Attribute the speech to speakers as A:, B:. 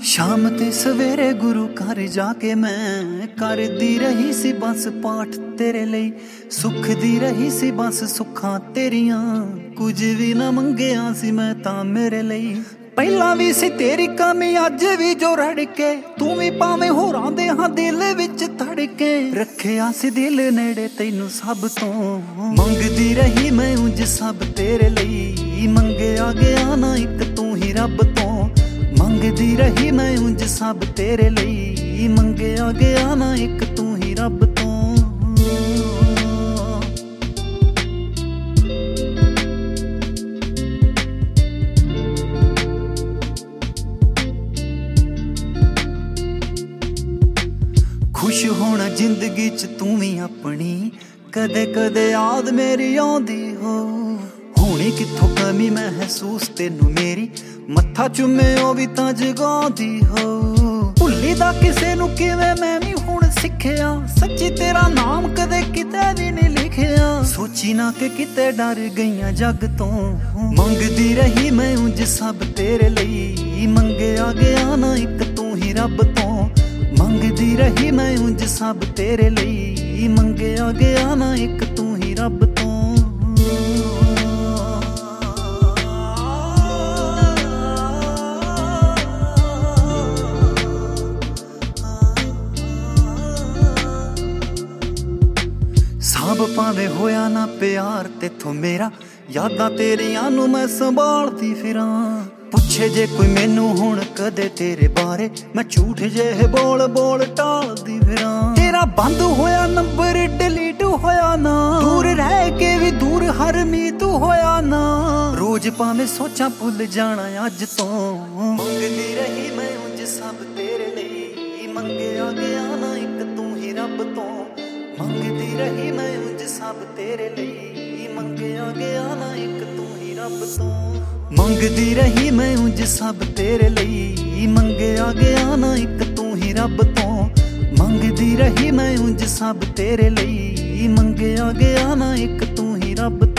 A: ਸ਼ਾਮ ਤੇ ਸਵੇਰੇ ਗੁਰੂ ਘਰ ਜਾ ਕੇ ਮੈਂ ਕਰਦੀ ਰਹੀ ਸੀ ਬਸ ਪਾਠ ਤੇਰੇ ਲਈ। ਸੁੱਖ ਦੀ ਰਹੀ ਸੀ ਬਸ ਸੁੱਖਾਂ ਤੇਰੀਆਂ, ਕੁਝ ਵੀ ਨਾ ਮੰਗਿਆ ਸੀ ਮੈਂ ਤਾਂ ਮੇਰੇ ਲਈ। ਪਹਿਲਾਂ ਵੀ ਸੀ ਤੇਰੀ ਕਮੀ ਅੱਜ ਵੀ ਜੋ ਰੜਕੇ, ਤੂੰ ਵੀ ਭਾਵੇਂ ਹੋਰਾਂ ਦੇ ਹਾਂ ਦਿਲ ਵਿੱਚ ਧੜਕੇ। ਰੱਖਿਆ ਸੀ ਦਿਲ ਨੇੜੇ ਤੈਨੂੰ ਸਭ ਤੋਂ, ਮੰਗਦੀ ਰਹੀ ਮੈਂ ਉਂਝ ਸਭ ਤੇਰੇ ਲਈ। ਮੰਗਿਆ ਗਿਆ ਨਾ ਇੱਕ ਤੂੰ ਹੀ ਰੱਬ ਤੋਂ, ਮੰਗਦੀ ਰਹੀ ਮੈਂ ਉਂਝ ਸਭ ਤੇਰੇ ਲਈ। ਮੰਗਿਆ ਗਿਆ ਨਾ ਇੱਕ ਤੂੰ ਹੀ ਰੱਬ ਤੋਂ। ਖੁਸ਼ ਹੋਣਾ ਜ਼ਿੰਦਗੀ ਚ ਤੂੰ ਵੀ ਆਪਣੀ, ਕਦੇ ਕਦੇ ਯਾਦ ਮੇਰੀ ਆਉਂਦੀ ਹੋ। ਹੋਣੀ ਕਿੱਥੋਂ ਕਮੀ ਮਹਿਸੂਸ ਤੈਨੂੰ ਮੇਰੀ, ਮੱਥਾ ਚੁੰਮੇ ਉਹ ਵੀ ਤਾਂ ਜਗਾਉਂਦੀ ਹੋ। ਭੁੱਲੀ ਦਾ ਕਿਸੇ ਨੂੰ ਕਿਵੇਂ ਮੈਂ ਵੀ ਹੁਣ ਸਿੱਖਿਆ, ਸੱਚੀ ਤੇਰਾ ਨਾਮ ਕਦੇ ਕਿਤੇ ਵੀ ਨਹੀਂ ਲਿਖਿਆ। ਸੋਚੀ ਨਾ ਕਿ ਕਿਤੇ ਡਰ ਗਈਆਂ ਜੱਗ ਤੋਂ, ਮੰਗਦੀ ਰਹੀ ਮੈਂ ਉਂਝ ਸਭ ਤੇਰੇ ਲਈ। ਮੰਗਿਆ ਗਿਆ ਨਾ ਇੱਕ ਤੂੰ ਹੀ ਰੱਬ ਤੋਂ, ਮੰਗਦੀ ਰਹੀ ਮੈਂ ਉਂਝ ਸਭ ਤੇਰੇ ਲਈ। ਮੰਗਿਆ ਗਿਆ ਨਾ ਇੱਕ ਤੂੰ ਹੀ ਰੱਬ ਤੋਂ। ਸਭ ਭਾਵੇਂ ਹੋਇਆ ਨਾ ਪਿਆਰ ਤੇਥੋਂ ਮੇਰਾ, ਯਾਦਾਂ ਤੇਰੀਆਂ ਨੂੰ ਮੈਂ ਸੰਭਾਲਦੀ ਫਿਰਾਂ। ਪੁੱਛੇ ਜੇ ਕੋਈ ਮੈਨੂੰ ਹੁਣ ਕਦੇ ਤੇਰੇ ਬਾਰੇ, ਮੈਂ ਝੂਠ ਜਿਹੇ ਬੋਲ ਬੋਲ ਟਾਲਦੀ ਫਿਰਾਂ। ਤੇਰਾ ਬੰਦ ਹੋਇਆ ਨੰਬਰ ਡਿਲੀਟ ਹੋਇਆ ਨਾ, ਦੂਰ ਰਹਿ ਕੇ ਵੀ ਦੂਰ ਹਰ ਮੀਤ ਹੋਇਆ ਨਾ। ਰੋਜ਼ ਭਾਵੇਂ ਸੋਚਾਂ ਭੁੱਲ ਜਾਣਾ ਅੱਜ ਤੋਂ, ਮੰਗਦੀ ਰਹੀ ਮੈਂ ਉਂਝ ਸਭ ਤੇਰੇ ਲਈ। ਮੰਗਿਆ ਗਿਆ ਨਾ ਇੱਕ ਤੂੰ ਹੀ ਰੱਬ ਤੋਂ, ਮੰਗਦੀ ਰਹੀ ਮੈਂ ਉਂਝ ਸਭ ਤੇਰੇ ਲਈ। ਮੰਗਿਆ ਗਿਆ ਨਾ ਇੱਕ ਤੂੰ ਹੀ ਰੱਬ ਤੋਂ, ਮੰਗਦੀ ਰਹੀ ਮੈਂ ਉਂਝ ਸਭ ਤੇਰੇ ਲਈ। ਮੰਗਿਆ ਗਿਆ ਨਾ ਇੱਕ ਤੂੰ ਹੀ ਰੱਬ ਤੋਂ, ਮੰਗਦੀ ਰਹੀ ਮੈਂ ਉਂਝ ਸਭ ਤੇਰੇ ਲਈ। ਮੰਗਿਆ ਗਿਆ ਨਾ ਇੱਕ ਤੂੰ ਹੀ ਰੱਬ ਤੋਂ।